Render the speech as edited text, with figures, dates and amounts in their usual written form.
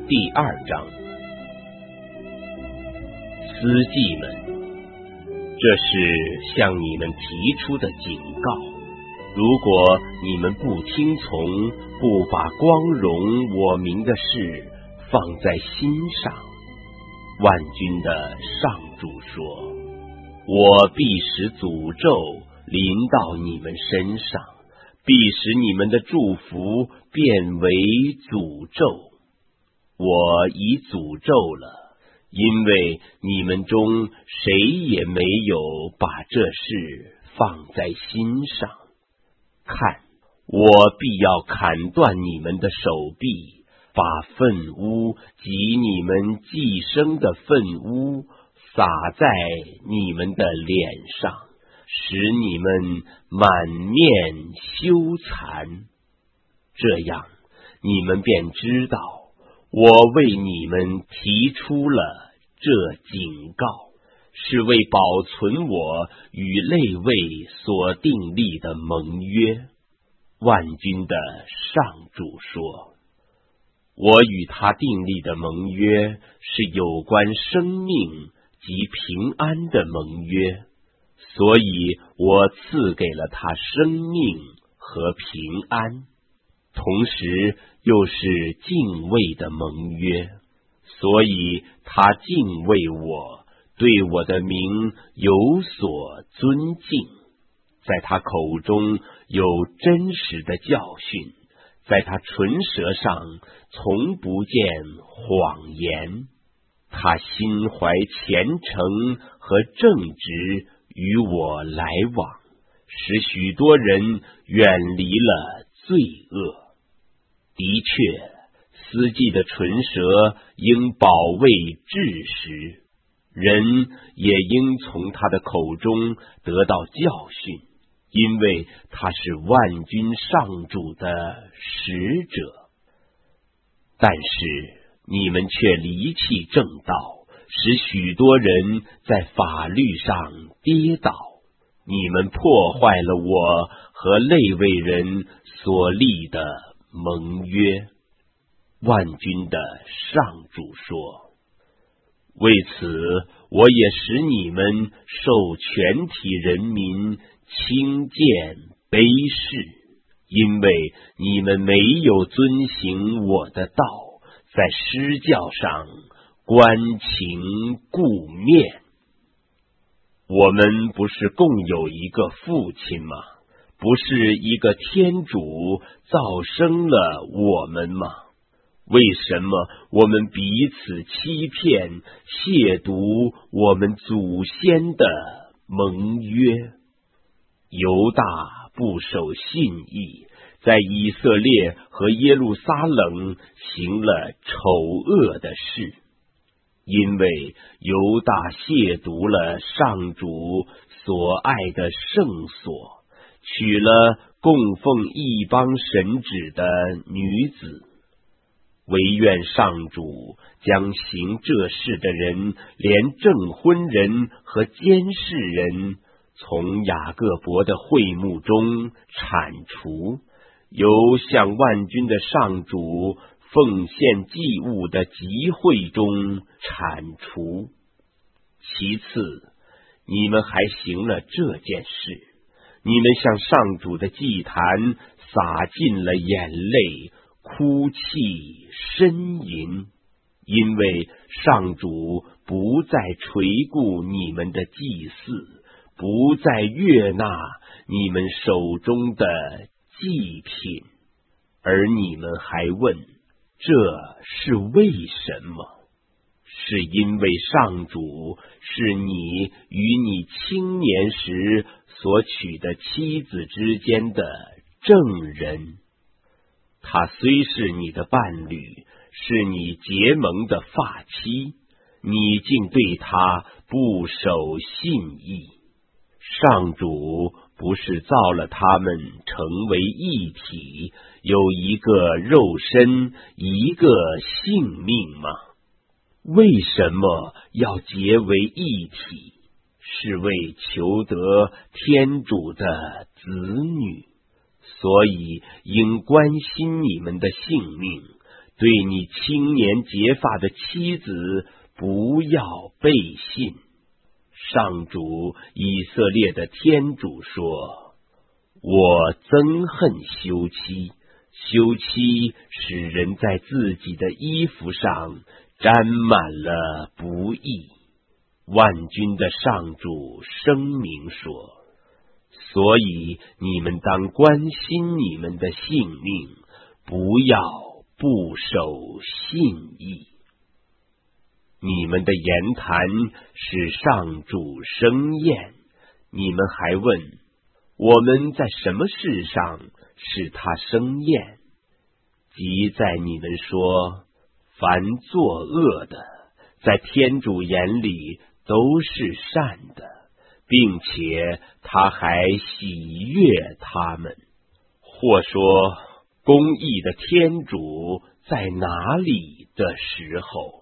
第2章。司祭们，这是向你们提出的警告。如果你们不听从，不把光荣我名的事放在心上，万军的上主说，我必使诅咒临到你们身上，必使你们的祝福变为诅咒。我已诅咒了，因为你们中谁也没有把这事放在心上。看，我必要砍断你们的手臂，把粪污及你们寄生的粪污洒在你们的脸上，使你们满面羞惭。这样，你们便知道我为你们提出了这警告，是为保存我与利未所订立的盟约。万军的上主说，我与他订立的盟约是有关生命及平安的盟约，所以我赐给了他生命和平安，同时又是敬畏的盟约，所以他敬畏我，对我的名有所尊敬。在他口中有真实的教训，在他唇舌上从不见谎言。他心怀虔诚和正直与我来往，使许多人远离了罪恶。的确，司祭的唇舌应保卫治实，人也应从他的口中得到教训，因为他是万军上主的使者。但是你们却离弃正道，使许多人在法律上跌倒。你们破坏了我和利未人所立的盟约。万军的上主说，为此我也使你们受全体人民轻贱卑视，因为你们没有遵行我的道，在施教上关情顾面。我们不是共有一个父亲吗？不是一个天主造生了我们吗？为什么我们彼此欺骗，亵渎我们祖先的盟约？犹大不守信义，在以色列和耶路撒冷行了丑恶的事，因为犹大亵渎了上主所爱的圣所，娶了供奉异邦神旨的女子。惟愿上主将行这事的人，连证婚人和监视人，从雅各伯的会幕中铲除，由向万军的上主奉献祭物的集会中铲除。其次，你们还行了这件事，你们向上主的祭坛洒尽了眼泪，哭泣呻吟，因为上主不再垂顾你们的祭祀，不再悦纳你们手中的祭品。而你们还问，这是为什么？是因为上主是你与你青年时所娶的妻子之间的证人。他虽是你的伴侣，是你结盟的发妻，你竟对他不守信义。上主不是造了他们成为一体，有一个肉身，一个性命吗？为什么要结为一体？是为求得天主的子女，所以应关心你们的性命， 对你青年结发的妻子不要背信。上主以色列的天主说：我憎恨休妻，休妻使人在自己的衣服上沾满了不义。万军的上主声明说：所以你们当关心你们的性命，不要不守信义。你们的言谈使上主生厌，你们还问我们在什么事上使他生厌？即在你们说凡作恶的，在天主眼里都是善的，并且他还喜悦他们。或说公义的天主在哪里的时候，